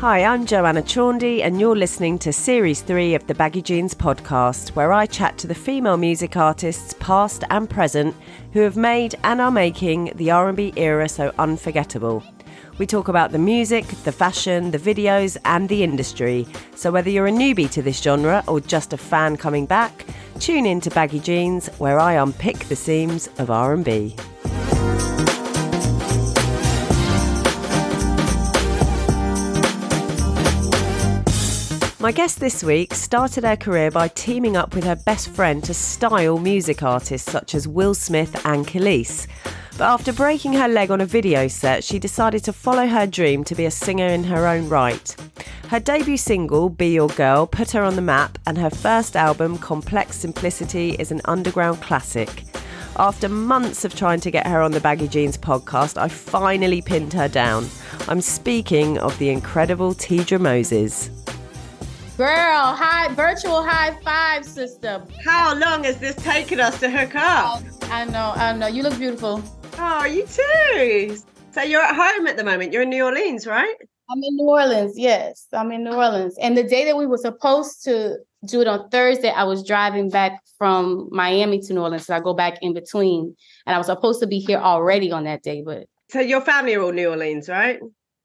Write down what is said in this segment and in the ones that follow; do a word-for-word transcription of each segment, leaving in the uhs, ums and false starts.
Hi, I'm Joanna Chaundy, and you're listening to Series three of the Baggy Jeans podcast, where I chat to the female music artists, past and present, who have made and are making the R and B era so unforgettable. We talk about the music, the fashion, the videos, and the industry. So whether you're a newbie to this genre or just a fan coming back, tune in to Baggy Jeans, where I unpick the seams of R and B. My guest this week started her career by teaming up with her best friend to style music artists such as Will Smith and Kelis. But after breaking her leg on a video set, she decided to follow her dream to be a singer in her own right. Her debut single, Be Your Girl, put her on the map, and her first album, Complex Simplicity, is an underground classic. After months of trying to get her on the Baggy Jeans podcast, I finally pinned her down. I'm speaking of the incredible Teedra Moses. Girl, high virtual high five, sister. How long has this taken us to hook up? I know, I know. You look beautiful. Oh, you too. So you're at home at the moment. You're in New Orleans, right? I'm in New Orleans, yes. I'm in New Orleans. And the day that we were supposed to do it on Thursday, I was driving back from Miami to New Orleans. So I go back in between. And I was supposed to be here already on that day, but... So your family are all New Orleans, right?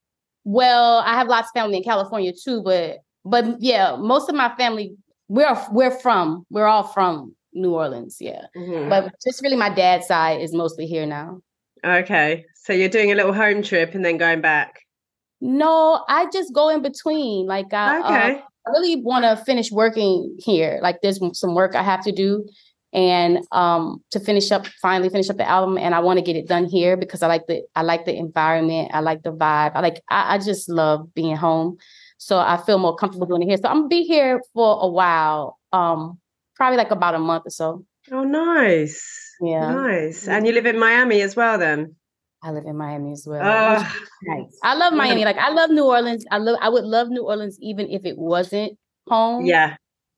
Well, I have lots of family in California too, but... But yeah, most of my family, we're we're from, we're all from New Orleans, yeah. Mm-hmm. But just really my dad's side is mostly here now. Okay, so you're doing a little home trip and then going back? No, I just go in between. Like I, okay. uh, I really want to finish working here. Like there's some work I have to do, and um, to finish up, finally finish up the album, and I want to get it done here because I like the I like the environment, I like the vibe, I like I, I just love being home. So I feel more comfortable doing it here. So I'm gonna be here for a while, um, probably like about a month or so. Oh, nice. Yeah. Nice. And you live in Miami as well then? I live in Miami as well. Uh, nice. I love Miami. Like I love New Orleans. I love I would love New Orleans even if it wasn't home. Yeah.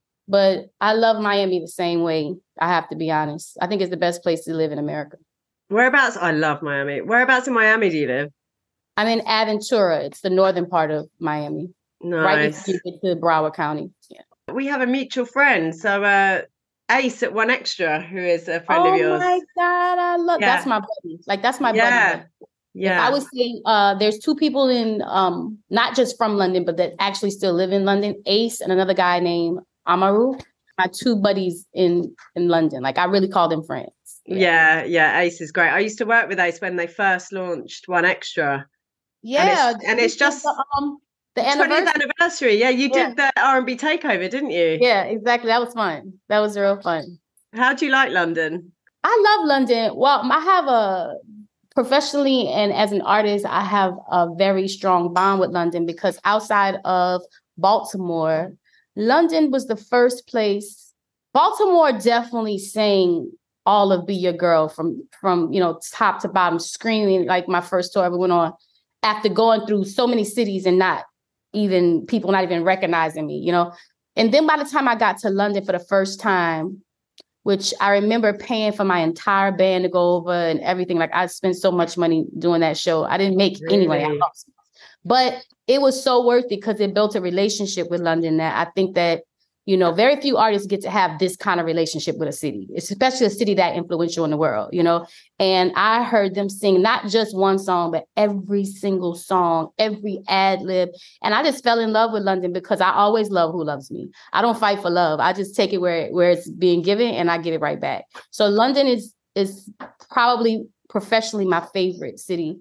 But I love Miami the same way. I have to be honest. I think it's the best place to live in America. Whereabouts? I love Miami. Whereabouts in Miami do you live? I'm in Aventura. It's the northern part of Miami. Nice. Right before you get to Broward County. Yeah. We have a mutual friend. So uh, Ace at One Extra, who is a friend oh of yours. Oh my God, I love yeah. That's my buddy. Like that's my yeah. buddy. Yeah. If I would say uh, there's two people in um, not just from London, but that actually still live in London, Ace and another guy named Amaru. My two buddies in, in London. Like I really call them friends. Yeah. yeah, yeah. Ace is great. I used to work with Ace when they first launched One Extra. Yeah. And it's, and it's just the, um, the anniversary. twentieth anniversary. Yeah, you yeah. did the R and B takeover, didn't you? Yeah, exactly. That was fun. That was real fun. How do you like London? I love London. Well, I have a professionally and as an artist, I have a very strong bond with London because outside of Baltimore, London was the first place. Baltimore definitely sang all of Be Your Girl from, from, you know, top to bottom, screaming like my first tour ever went on after going through so many cities and not even people not even recognizing me, you know. And then by the time I got to London for the first time, which I remember paying for my entire band to go over and everything. Like I spent so much money doing that show. I didn't make really? any money. I lost. But it was so worth it because it built a relationship with London that I think that, you know, very few artists get to have this kind of relationship with a city, especially a city that influential in the world, you know. And I heard them sing not just one song, but every single song, every ad lib. And I just fell in love with London because I always love who loves me. I don't fight for love. I just take it where, where it's being given and I give it right back. So London is is probably professionally my favorite city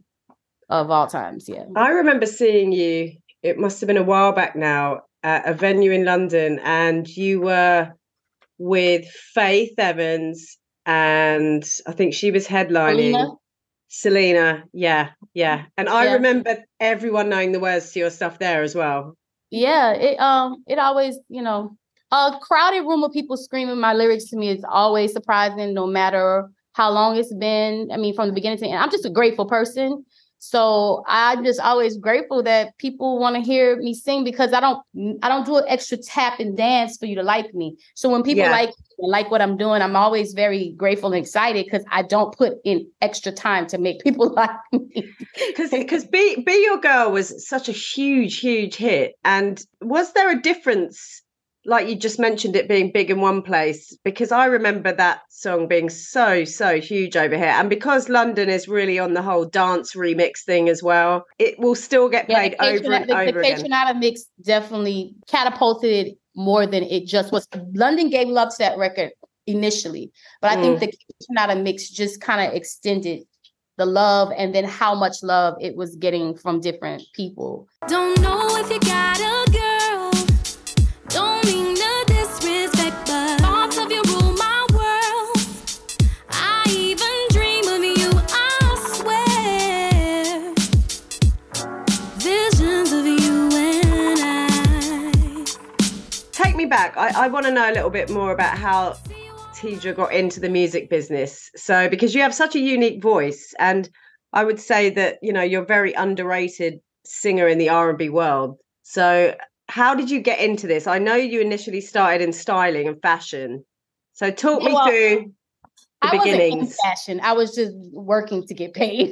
of all times. Yeah. I remember seeing you, it must have been a while back now, at a venue in London, and you were with Faith Evans, and I think she was headlining. Selena, Selena yeah, yeah. And I yeah. remember everyone knowing the words to your stuff there as well. Yeah, it um, it always, you know, a crowded room of people screaming my lyrics to me is always surprising, no matter how long it's been. I mean, from the beginning to the end. I'm just a grateful person. So I'm just always grateful that people want to hear me sing because I don't I don't do an extra tap and dance for you to like me. So when people Yeah. like like what I'm doing, I'm always very grateful and excited because I don't put in extra time to make people like me. Because because Be Be Your Girl was such a huge, huge hit. And was there a difference, like you just mentioned it being big in one place? Because I remember that song being so, so huge over here. And because London is really on the whole dance remix thing as well, it will still get played yeah, over and the, over the again. Kaytranada mix definitely catapulted it more than it just was. London gave love to that record initially, but I Mm. think the Kaytranada mix just kind of extended the love and then how much love it was getting from different people. Don't know if you got a girl. Don't mean no disrespect, but thoughts of you rule my world. I even dream of you, I swear. Visions of you and I. Take me back. I, I want to know a little bit more about how Teedra got into the music business. So, because you have such a unique voice, and I would say that, you know, you're a very underrated singer in the R and B world. So how did you get into this? I know you initially started in styling and fashion. So talk me Well, through the I beginnings. wasn't in fashion. I was just working to get paid.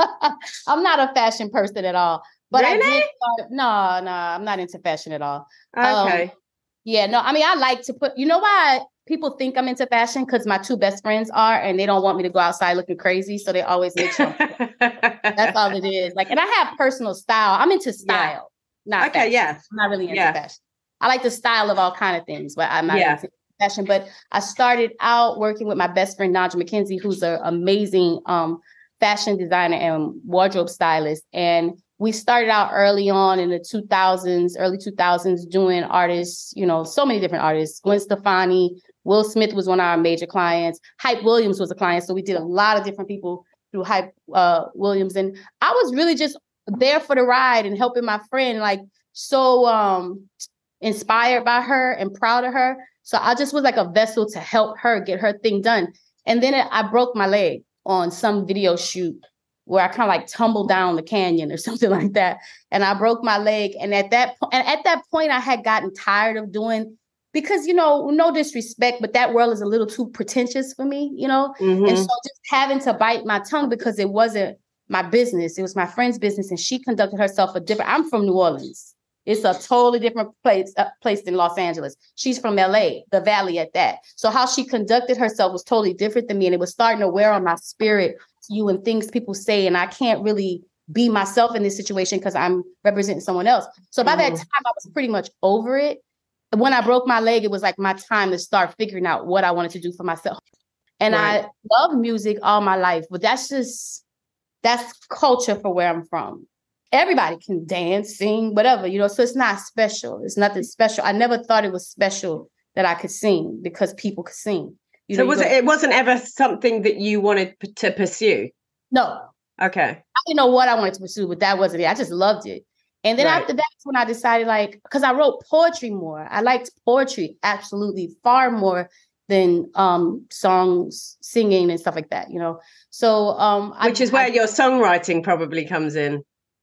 I'm not a fashion person at all. But Really? I did start, no, no, I'm not into fashion at all. Okay. Um, yeah, no, I mean, I like to put, you know why people think I'm into fashion? Because my two best friends are, and they don't want me to go outside looking crazy. So they always make sure. That's all it is. Like, and I have personal style. I'm into style. Yeah. Not okay, fashion. yeah. I'm not really into yeah. fashion. I like the style of all kind of things, but I'm not Yeah. into fashion. But I started out working with my best friend, Naja McKenzie, who's an amazing um, fashion designer and wardrobe stylist. And we started out early on in the two thousands, early two thousands, doing artists, you know, so many different artists. Gwen Stefani, Will Smith was one of our major clients. Hype Williams was a client. So we did a lot of different people through Hype uh, Williams. And I was really just there for the ride and helping my friend, like so um, inspired by her and proud of her. So I just was like a vessel to help her get her thing done. And then I broke my leg on some video shoot where I kind of like tumbled down the canyon or something like that. And I broke my leg. And at that point, and at that point, I had gotten tired of doing, because, you know, no disrespect, but that world is a little too pretentious for me, you know? Mm-hmm. And so just having to bite my tongue because it wasn't my business. It was my friend's business. And she conducted herself a different, I'm from New Orleans. It's a totally different place, uh, place than Los Angeles. She's from L A, the Valley at that. So how she conducted herself was totally different than me. And it was starting to wear on my spirit, you and things people say. And I can't really be myself in this situation because I'm representing someone else. So by Mm-hmm. that time, I was pretty much over it. When I broke my leg, it was like my time to start figuring out what I wanted to do for myself. And Right. I love music all my life, but that's just, that's culture for where I'm from. Everybody can dance, sing, whatever, you know, so it's not special. It's nothing special. I never thought it was special that I could sing because people could sing. You so know, was you it, go, it wasn't ever something that you wanted p- to pursue? no, Okay. I didn't know what I wanted to pursue, but that wasn't it. I just loved it. And then Right. after that's when I decided, like, because I wrote poetry more. I liked poetry absolutely far more than um, songs, singing and stuff like that, you know. So, um, Which I, is where I, your songwriting probably comes in.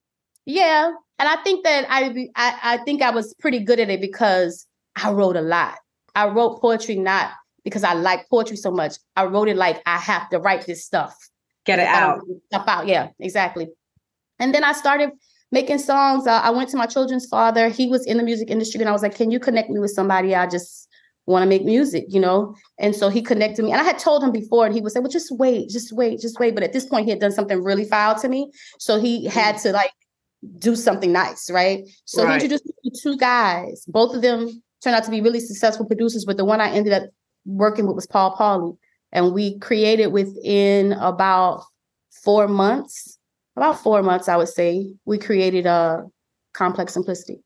yeah, and I think that I, I I think I was pretty good at it because I wrote a lot. I wrote poetry not because I like poetry so much. I wrote it like I have to write this stuff. Get it If I don't out. get Stuff out, yeah, exactly. And then I started making songs. Uh, I went to my children's father. He was in the music industry, and I was like, "Can you connect me with somebody? I just want to make music, you know?" And so he connected me. And I had told him before, and he would say, "Well, just wait, just wait, just wait." But at this point, he had done something really foul to me, so he had to like do something nice, right? So Right. he introduced me to two guys. Both of them turned out to be really successful producers, but the one I ended up working with was Paul Pauly. And we created within about four months, about four months, I would say, we created a Complex Simplicity.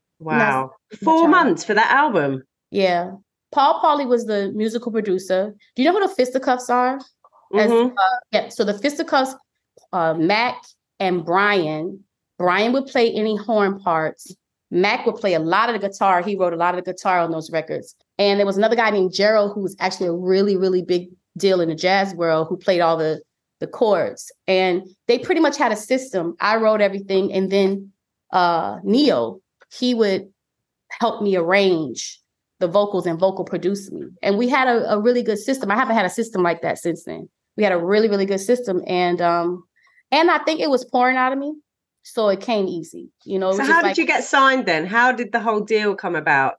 Wow. That's- Four that's how- months for that album. Yeah. Paul Pauly was the musical producer. Do you know who the Fisticuffs are? As, Mhm. uh, yeah, so the Fisticuffs, uh, Mac and Brian. Brian would play any horn parts. Mac would play a lot of the guitar. He wrote a lot of the guitar on those records. And there was another guy named Gerald who was actually a really, really big deal in the jazz world who played all the the chords. And they pretty much had a system. I wrote everything. And then uh, Neo, he would help me arrange the vocals and vocal produce me. And we had a, a really good system. I haven't had a system like that since then. We had a really, really good system. And um, and I think it was pouring out of me. So it came easy. You know. So how did like, you get signed then? How did the whole deal come about?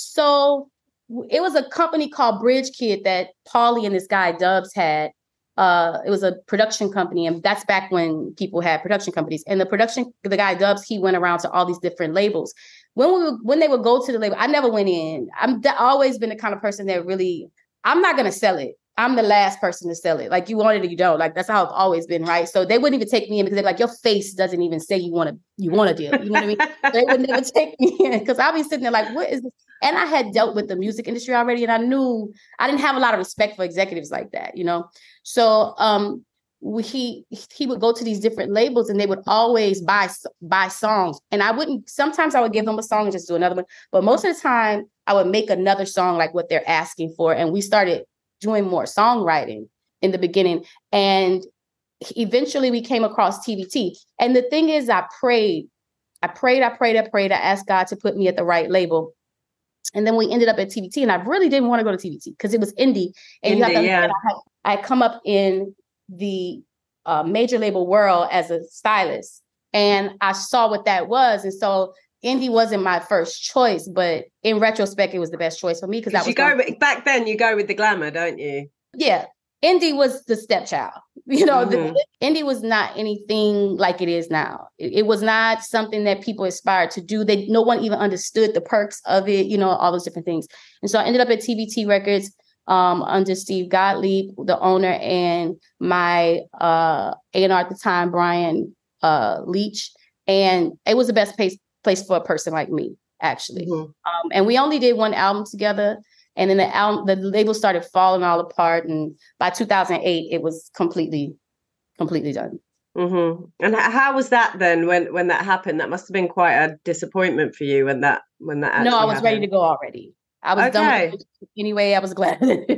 So it was a company called Bridge Kid that Paulie and this guy Dubs had. Uh, it was a production company, and that's back when people had production companies. And the production, the guy Dubs, he went around to all these different labels. When we when they would go to the label, I never went in. I'm I've always been the kind of person that really, I'm not gonna sell it. I'm the last person to sell it. Like, you want it or you don't. Like, that's how it's always been, right? So they wouldn't even take me in because they're like, your face doesn't even say you want to you want a deal. You know what I mean? They would never take me in because I'll be sitting there like, what is this? And I had dealt with the music industry already, and I knew I didn't have a lot of respect for executives like that, you know? So um, we, he he would go to these different labels, and they would always buy buy songs. And I wouldn't, sometimes I would give them a song and just do another one. But most of the time, I would make another song like what they're asking for. And we started doing more songwriting in the beginning. And eventually we came across T V T. And the thing is, I prayed, I prayed, I prayed, I prayed. I asked God to put me at the right label. And then we ended up at T V T. And I really didn't want to go to T V T because it was indie. And indie, you have to yeah. I, had, I had come up in the uh, major label world as a stylist. And I saw what that was. And so indie wasn't my first choice, but in retrospect, it was the best choice for me because that was you go with, back then. You go with the glamour, don't you? Yeah, indie was the stepchild. You know, mm-hmm. the, indie was not anything like it is now. It, it was not something that people aspired to do. They no one even understood the perks of it. You know, all those different things. And so I ended up at T V T Records um, under Steve Gottlieb, the owner, and my uh, A and R at the time, Brian uh, Leach, and it was the best place. place for a person like me, actually. Mm-hmm. Um, and we only did one album together. And then the album, the label started falling all apart. And by two thousand eight, it was completely, completely done. Mm-hmm. And how was that then when, when that happened? That must have been quite a disappointment for you when that, when that No, I was happened. ready to go already. I was okay. done with it anyway. I was glad.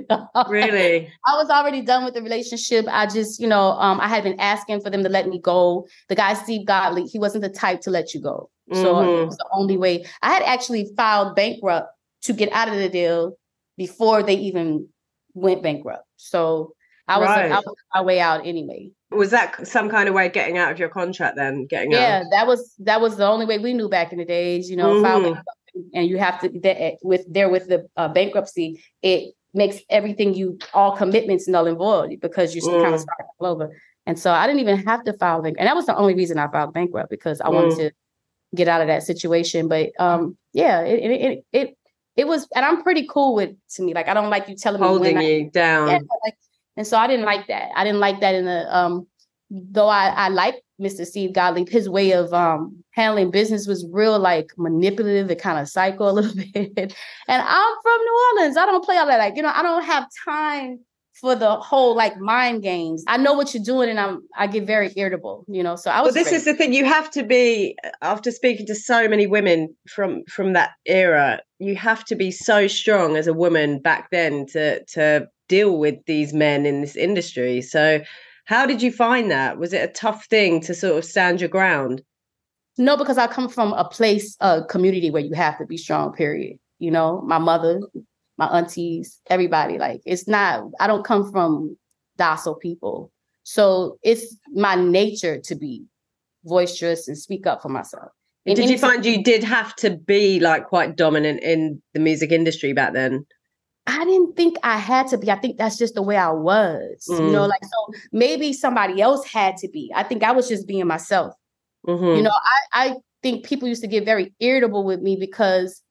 Really? I was already done with the relationship. I just, you know, um, I had been asking for them to let me go. The guy, Steve Gottlieb, he wasn't the type to let you go. So mm-hmm. it was the only way. I had actually filed bankrupt to get out of the deal before they even went bankrupt. So I was, right. I was on my way out anyway. Was that some kind of way of getting out of your contract then? Getting yeah, out? that was that was the only way we knew back in the days. You know, mm-hmm. file bankrupt, and you have to that, with there with the uh, bankruptcy, it makes everything you all commitments null and void because you're mm. kind of starting all over. And so I didn't even have to file bankrupt, and that was the only reason I filed bankrupt because I mm. wanted to get out of that situation. But um, yeah, it it it it, it was, and I'm pretty cool with to me. Like, I don't like you telling holding me you I, down. Yeah, like, and so I didn't like that. I didn't like that in the um. Though I I like Mister Steve Gottlieb, his way of um handling business was real like manipulative and kind of psycho a little bit. And I'm from New Orleans. I don't play all that. Like, you know, I don't have time for the whole like mind games. I know what you're doing, and I'm I get very irritable, you know. So I was. Well, this ready. is the thing. You have to be, after speaking to so many women from from that era, you have to be so strong as a woman back then to to deal with these men in this industry. So how did you find that? Was it a tough thing to sort of stand your ground? No, because I come from a place, a community where you have to be strong, period. You know, my mother, my aunties, everybody. Like, it's not, I don't come from docile people. So it's my nature to be boisterous and speak up for myself. And did you find you did have to be like quite dominant in the music industry back then? I didn't think I had to be. I think that's just the way I was, mm. you know, like, so maybe somebody else had to be. I think I was just being myself. Mm-hmm. You know, I, I think people used to get very irritable with me because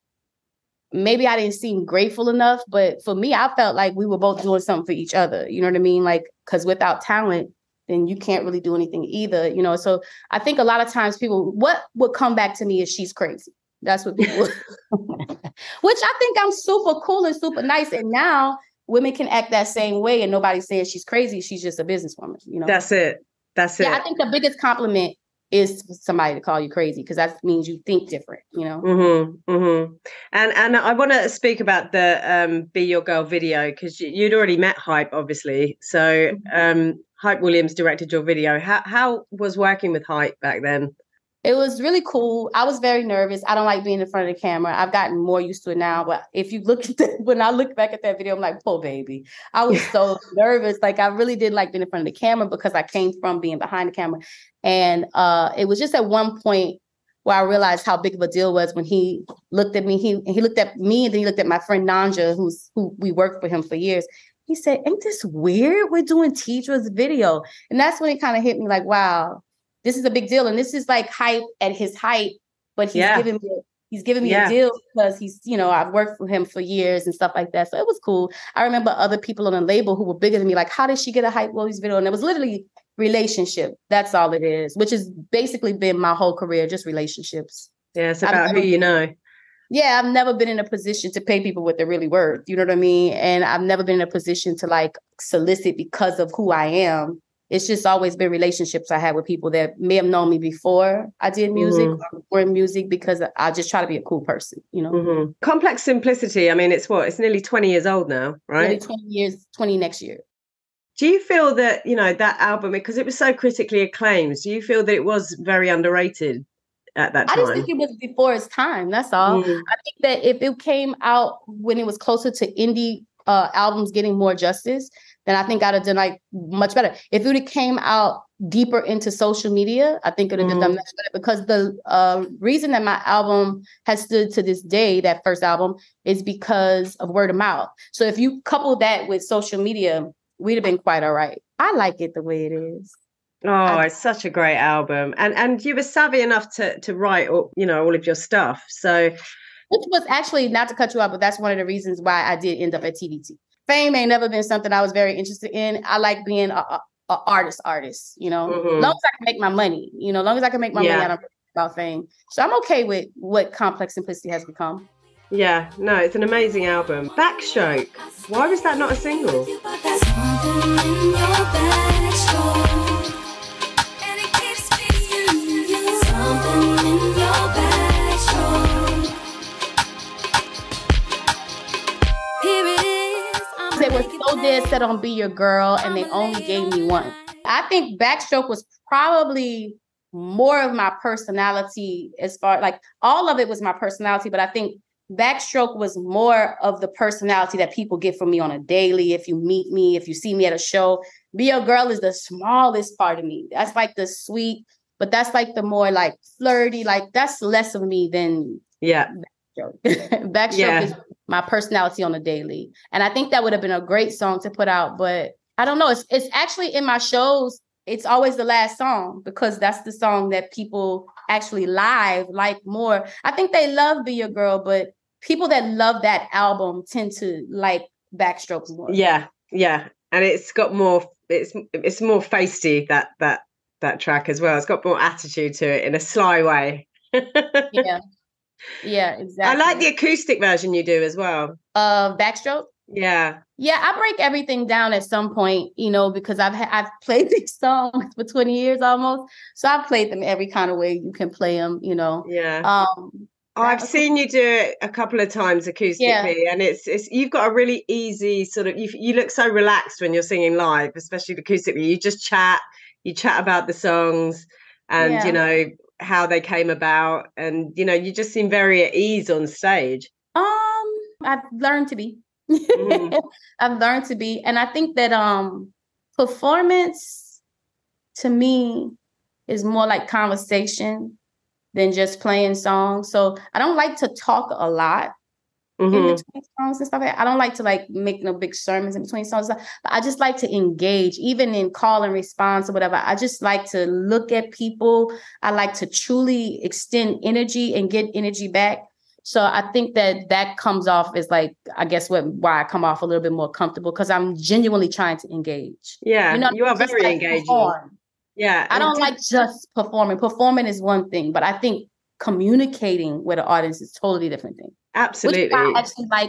maybe I didn't seem grateful enough. But for me, I felt like we were both doing something for each other. You know what I mean? Like, because without talent, then you can't really do anything either. You know, so I think a lot of times people, what would come back to me is she's crazy. That's what people, which I think I'm super cool and super nice. And now women can act that same way and nobody says she's crazy. She's just a businesswoman, you know? That's it. That's it. Yeah, I think the biggest compliment is for somebody to call you crazy because that means you think different, you know? Mm-hmm, mm-hmm. And and I want to speak about the um, Be Your Girl video because you'd already met Hype, obviously. So um, Hype Williams directed your video. How how was working with Hype back then? It was really cool. I was very nervous. I don't like being in front of the camera. I've gotten more used to it now. But if you look at that, when I look back at that video, I'm like, poor baby. I was so nervous. Like, I really did like being in front of the camera because I came from being behind the camera. And uh, it was just at one point where I realized how big of a deal it was when he looked at me. He he looked at me and then he looked at my friend Nanja, who's who we worked for him for years. He said, ain't this weird? We're doing Tidra's video. And that's when it kind of hit me like, wow. This is a big deal. And this is like Hype at his height, but he's yeah. giving me, he's giving me yeah. a deal because he's, you know, I've worked for him for years and stuff like that. So it was cool. I remember other people on the label who were bigger than me, like, how did she get a Hype Williams video? And it was literally relationship. That's all it is, which has basically been my whole career, just relationships. Yeah, it's about never, who you know. Yeah, I've never been in a position to pay people what they're really worth. You know what I mean? And I've never been in a position to like solicit because of who I am. It's just always been relationships I had with people that may have known me before I did music mm-hmm. or were in music because I just try to be a cool person, you know? Mm-hmm. Complex Simplicity. I mean, it's what? It's nearly twenty years old now, right? Nearly twenty years, twenty next year. Do you feel that, you know, that album, because it was so critically acclaimed, do you feel that it was very underrated at that time? I just think it was before its time. That's all. Mm. I think that if it came out when it was closer to indie uh, albums getting more justice, then I think I'd have done like much better. If it would have came out deeper into social media, I think it would have mm. done much better because the uh, reason that my album has stood to this day, that first album, is because of word of mouth. So if you couple that with social media, we'd have been quite all right. I like it the way it is. Oh, I, it's such a great album. And and you were savvy enough to to write, you know, all of your stuff. So, which was actually, not to cut you off, but that's one of the reasons why I did end up at T V T. Fame ain't never been something I was very interested in. I like being a, a, a artist, artist, you know, mm-hmm. as long as I can make my money, you know, as long as I can make my yeah. money, I don't care about fame. So I'm okay with what Complex Simplicity has become. Yeah, no, it's an amazing album. Backstroke. Why was that not a single? They were so dead set on Be Your Girl, and they only gave me one. I think Backstroke was probably more of my personality, as far like all of it was my personality, but I think Backstroke was more of the personality that people get from me on a daily. If you meet me, if you see me at a show, Be Your Girl is the smallest part of me. That's like the sweet, but that's like the more like flirty, like that's less of me than yeah. Backstroke. Backstroke yeah. is my personality on a daily. And I think that would have been a great song to put out, but I don't know. It's it's actually in my shows. It's always the last song because that's the song that people actually live like more. I think they love Be Your Girl, but people that love that album tend to like Backstroke more. Yeah, yeah. And it's got more, it's it's more feisty, that that that track as well. It's got more attitude to it in a sly way. yeah. Yeah, exactly. I like the acoustic version you do as well. Of uh, Backstroke? Yeah. Yeah, I break everything down at some point, you know, because I've ha- I've played these songs for twenty years almost. So I've played them every kind of way you can play them, you know. Yeah. Um, I've seen you do it a couple of times acoustically, yeah. and it's it's you've got a really easy sort of, you you look so relaxed when you're singing live, especially acoustically. You just chat, you chat about the songs and, yeah. you know, how they came about, and, you know, you just seem very at ease on stage. Um, I've learned to be. Mm. I've learned to be. And I think that um, performance to me is more like conversation than just playing songs. So I don't like to talk a lot mm-hmm. in between songs and stuff. I don't like to like make no big sermons in between songs, but I just like to engage, even in call and response or whatever. I just like to look at people. I like to truly extend energy and get energy back. So I think that that comes off as like, I guess what why I come off a little bit more comfortable, because I'm genuinely trying to engage. Yeah, you, know, you are very like engaging. Perform. Yeah. I don't like just performing. Performing is one thing, but I think communicating with an audience is a totally different thing. Absolutely. Which I actually like,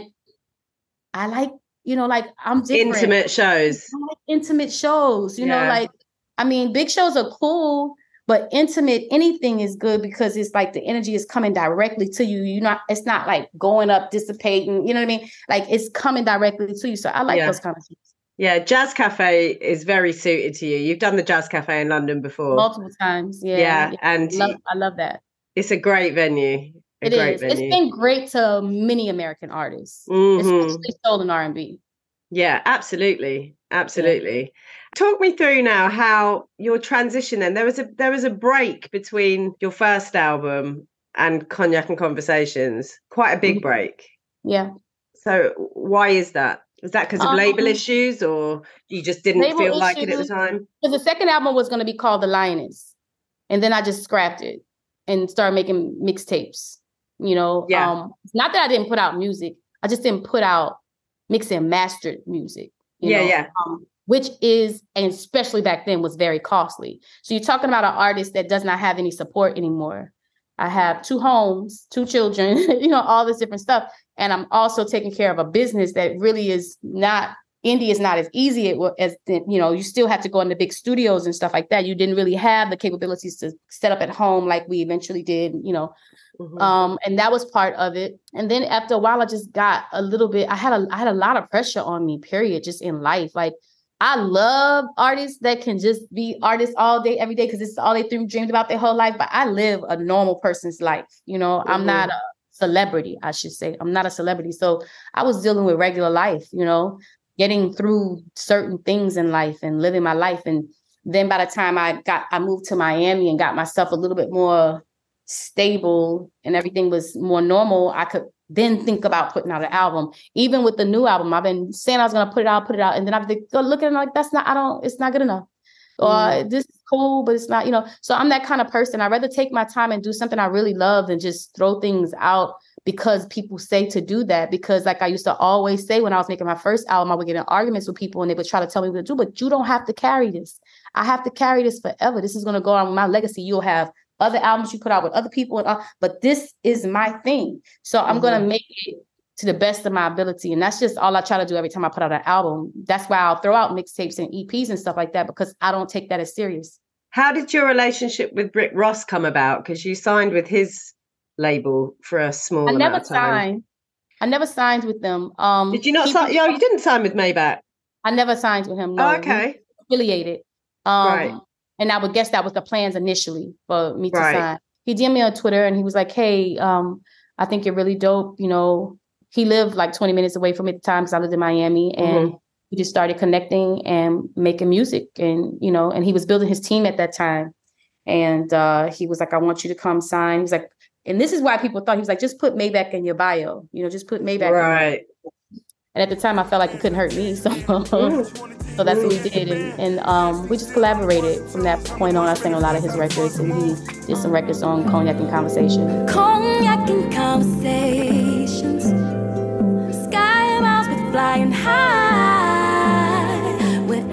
I like, you know, like I'm different. Intimate shows. I like intimate shows, you yeah. know, like, I mean, big shows are cool, but intimate, anything is good because it's like the energy is coming directly to you. You know, it's not like going up, dissipating, you know what I mean? Like it's coming directly to you. So I like yeah. those kind of things. Yeah, Jazz Cafe is very suited to you. You've done the Jazz Cafe in London before. Multiple times. Yeah. Yeah, yeah. and I love, I love that. It's a great venue. A It great is. venue. It's been great to many American artists, Mhm. especially soul and R and B. Yeah, absolutely. Absolutely. Yeah. Talk me through now how your transition then. There was a there was a break between your first album and Cognac and Conversations. Quite a big Mm-hmm. break. Yeah. So why is that? Was that because of um, label issues, or you just didn't feel like it at the time? Because the second album was going to be called The Lioness. And then I just scrapped it and started making mixtapes. You know, yeah. um, not that I didn't put out music. I just didn't put out mixed and mastered music. You yeah, know, yeah. Um, which is, and especially back then, was very costly. So you're talking about an artist that does not have any support anymore. I have two homes, two children, you know, all this different stuff. And I'm also taking care of a business that really is not, indie is not as easy as, you know, you still have to go into big studios and stuff like that. You didn't really have the capabilities to set up at home like we eventually did, you know. Mm-hmm. Um, and that was part of it. And then after a while, I just got a little bit, I had a, I had a lot of pressure on me, period, just in life. Like, I love artists that can just be artists all day, every day, because it's all they dreamed about their whole life. But I live a normal person's life. You know, mm-hmm. I'm not a celebrity, I should say. I'm not a celebrity. So I was dealing with regular life, you know, getting through certain things in life and living my life. And then by the time I got, I moved to Miami and got myself a little bit more stable and everything was more normal, I could then think about putting out an album. Even with the new album, I've been saying I was going to put it out, put it out. And then I've been looking at it like, that's not, I don't, it's not good enough. Or mm. this is cool, but it's not, you know. So I'm that kind of person. I'd rather take my time and do something I really love than just throw things out because people say to do that. Because like I used to always say when I was making my first album, I would get in arguments with people and they would try to tell me what to do, but you don't have to carry this. I have to carry this forever. This is going to go on with my legacy. You'll have other albums you put out with other people, and uh, but this is my thing. So I'm mm-hmm. going to make it to the best of my ability. And that's just all I try to do every time I put out an album. That's why I'll throw out mixtapes and E Ps and stuff like that, because I don't take that as serious. How did your relationship with Rick Ross come about? Because you signed with his label for a small I amount never of time. Signed. I never signed with them. Um, did you not sign? Yeah, you didn't sign with Maybach. I never signed with him. No. Oh, okay. Affiliated. Um, right. And I would guess that was the plans initially for me to right. sign. He D M'd me on Twitter and he was like, hey, um, I think you're really dope. You know, he lived like twenty minutes away from me at the time because I lived in Miami, and mm-hmm. we just started connecting and making music. And, you know, and he was building his team at that time. And uh, he was like, I want you to come sign. He was like, and this is why people thought, he was like, just put Maybach in your bio, you know, just put Maybach. Right. And at the time I felt like it couldn't hurt me. So, so that's what we did. And, and um, we just collaborated from that point on. I sang a lot of his records, and he did some records on Cognac and Conversation. Cognac and Conversations. Sky miles with flying high. We're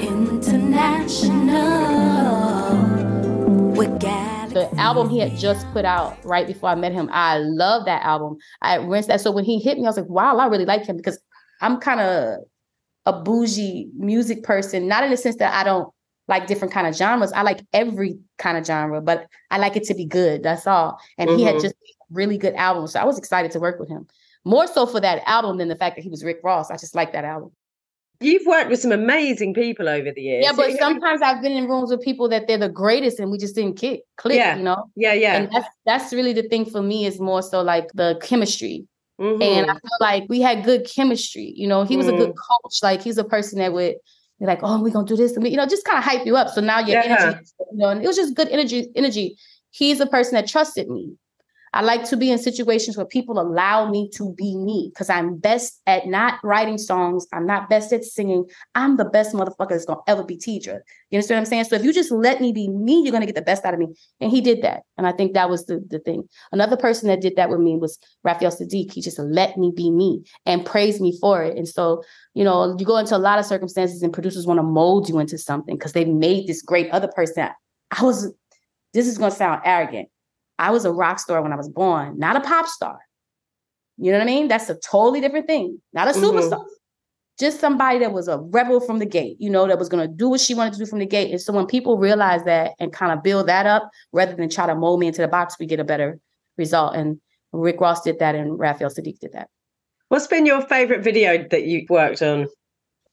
international. We're galaxy. The album he had just put out right before I met him, I love that album. I rinsed that. So when he hit me, I was like, wow, I really like him, because I'm kind of a bougie music person, not in the sense that I don't like different kind of genres. I like every kind of genre, but I like it to be good. That's all. And mm-hmm. he had just really good albums. So I was excited to work with him. More so for that album than the fact that he was Rick Ross. I just like that album. You've worked with some amazing people over the years. Yeah, but sometimes I've been in rooms with people that they're the greatest and we just didn't kick, click, yeah. you know? Yeah, yeah. And that's, that's really the thing for me, is more so like the chemistry. Mm-hmm. And I feel like we had good chemistry. You know, he was mm. a good coach. Like, he's a person that would be like, oh, we're going to do this. And we, you know, just kind of hype you up. So now your yeah. energy, you know, and it was just good energy, energy. He's a person that trusted me. I like to be in situations where people allow me to be me, because I'm best at not writing songs. I'm not best at singing. I'm the best motherfucker that's going to ever be Tidra. You understand what I'm saying? So if you just let me be me, you're going to get the best out of me. And he did that. And I think that was the, the thing. Another person that did that with me was Raphael Saadiq. He just let me be me and praised me for it. And so, you know, you go into a lot of circumstances and producers want to mold you into something because they've made this great other person. I was, this is going to sound arrogant. I was a rock star when I was born, not a pop star. You know what I mean? That's a totally different thing. Not a superstar. Mm-hmm. Just somebody that was a rebel from the gate, you know, that was going to do what she wanted to do from the gate. And so when people realize that and kind of build that up, rather than try to mold me into the box, we get a better result. And Rick Ross did that, and Raphael Saadiq did that. What's been your favorite video that you've worked on?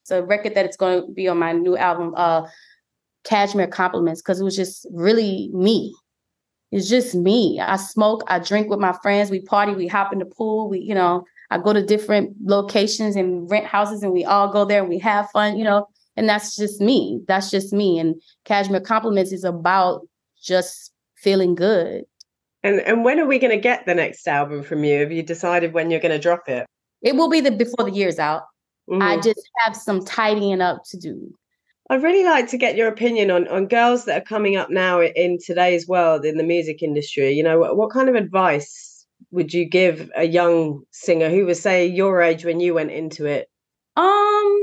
It's a record that it's going to be on my new album, uh, Cashmere Compliments, because it was just really me. It's just me. I smoke, I drink with my friends, we party, we hop in the pool, we, you know, I go to different locations and rent houses and we all go there and we have fun, you know, and that's just me. That's just me. And Cashmere Compliments is about just feeling good. And and when are we going to get the next album from you? Have you decided when you're going to drop it? It will be the before the year's out. Mm-hmm. I just have some tidying up to do. I'd really like to get your opinion on, on girls that are coming up now in today's world in the music industry. You know, what, what kind of advice would you give a young singer who was, say, your age when you went into it? Um,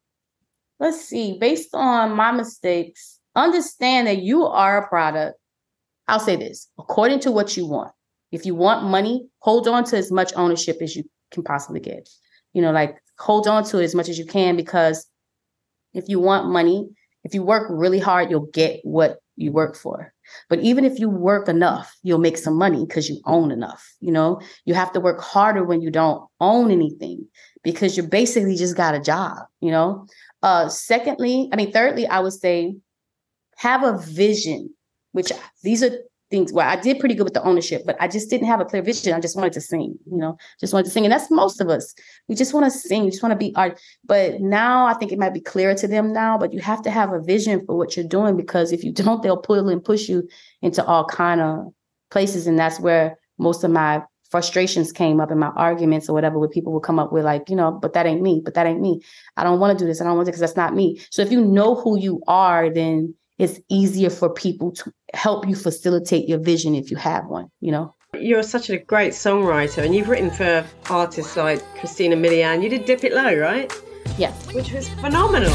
let's see. Based on my mistakes, understand that you are a product. I'll say this, according to what you want. If you want money, hold on to as much ownership as you can possibly get. You know, like hold on to it as much as you can, because if you want money, if you work really hard, you'll get what you work for. But even if you work enough, you'll make some money because you own enough. You know, you have to work harder when you don't own anything, because you basically just got a job, you know. Uh, secondly, I mean, thirdly, I would say have a vision, which these are things where I did pretty good with the ownership, but I just didn't have a clear vision. I just wanted to sing, you know, just wanted to sing. And that's most of us. We just want to sing. We just want to be art. But now I think it might be clearer to them now, but you have to have a vision for what you're doing, because if you don't, they'll pull and push you into all kind of places. And that's where most of my frustrations came up in my arguments or whatever, where people would come up with like, you know, but that ain't me, but that ain't me. I don't want to do this. I don't want to, because that's not me. So if you know who you are, then it's easier for people to help you facilitate your vision if you have one, you know? You're such a great songwriter, and you've written for artists like Christina Milian. You did Dip It Low, right? Yeah. Which was phenomenal.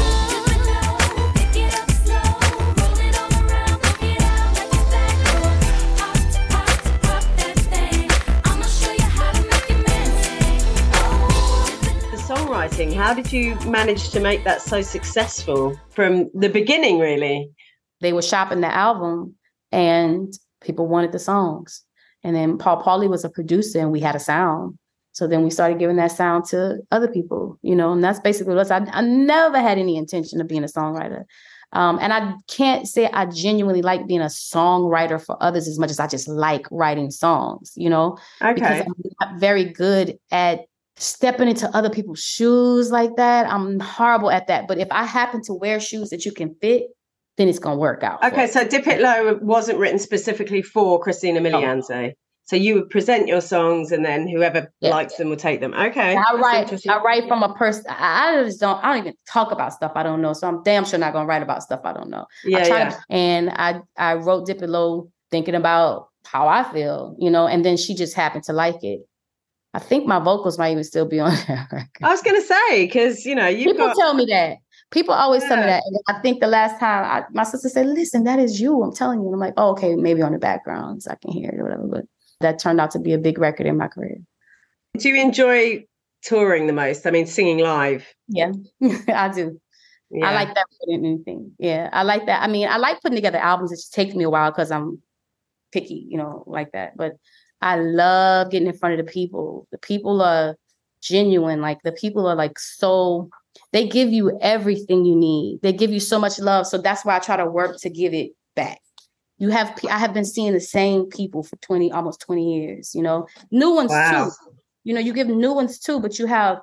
Songwriting, how did you manage to make that so successful from the beginning, really? They were shopping the album and people wanted the songs. And then Paul Pauly was a producer and we had a sound. So then we started giving that sound to other people, you know, and that's basically what I, I never had any intention of being a songwriter. Um, and I can't say I genuinely like being a songwriter for others as much as I just like writing songs, you know, okay. Because I'm not very good at stepping into other people's shoes like that. I'm horrible at that. But if I happen to wear shoes that you can fit, then it's going to work out. Okay, so Dip It Low wasn't written specifically for Christina Milian, say. So you would present your songs and then whoever yeah. likes them will take them. Okay. I write I write from a person. I just don't, I don't even talk about stuff I don't know. So I'm damn sure not going to write about stuff I don't know. Yeah, I try yeah. To, and I, I wrote Dip It Low thinking about how I feel, you know, and then she just happened to like it. I think my vocals might even still be on there. I was going to say, because, you know, you People got... tell me that. People always yeah. tell me that. And I think the last time I, my sister said, listen, that is you. I'm telling you. And I'm like, oh, okay, maybe on the background so I can hear it or whatever. But that turned out to be a big record in my career. Do you enjoy touring the most? I mean, singing live? Yeah, I do. Yeah. I like that more than anything. Yeah, I like that. I mean, I like putting together albums. It just takes me a while because I'm picky, you know, like that. But I love getting in front of the people. The people are genuine. Like the people are like so, they give you everything you need. They give you so much love. So that's why I try to work to give it back. You have, I have been seeing the same people for twenty, almost twenty years, you know, new ones wow. too. You know, you give new ones too, but you have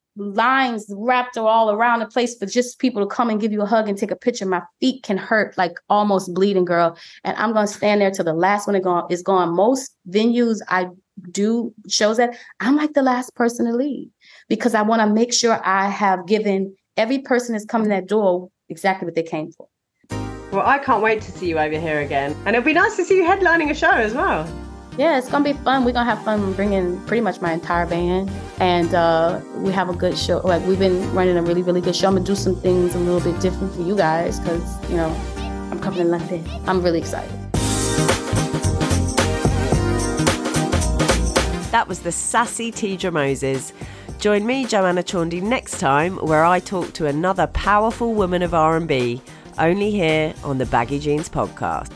lines wrapped all around the place for just people to come and give you a hug and take a picture. My feet can hurt, like almost bleeding, girl. And I'm going to stand there till the last one is gone. Most venues I do shows at, I'm like the last person to leave because I want to make sure I have given every person that's coming that door exactly what they came for. Well, I can't wait to see you over here again. And it'll be nice to see you headlining a show as well. Yeah, it's going to be fun. We're going to have fun bringing pretty much my entire band. And uh, we have a good show. Like, we've been running a really, really good show. I'm going to do some things a little bit different for you guys because, you know, I'm coming to London. I'm really excited. That was the sassy Tidra Moses. Join me, Joanna Chaundy, next time where I talk to another powerful woman of R and B, only here on the Baggy Jeans podcast.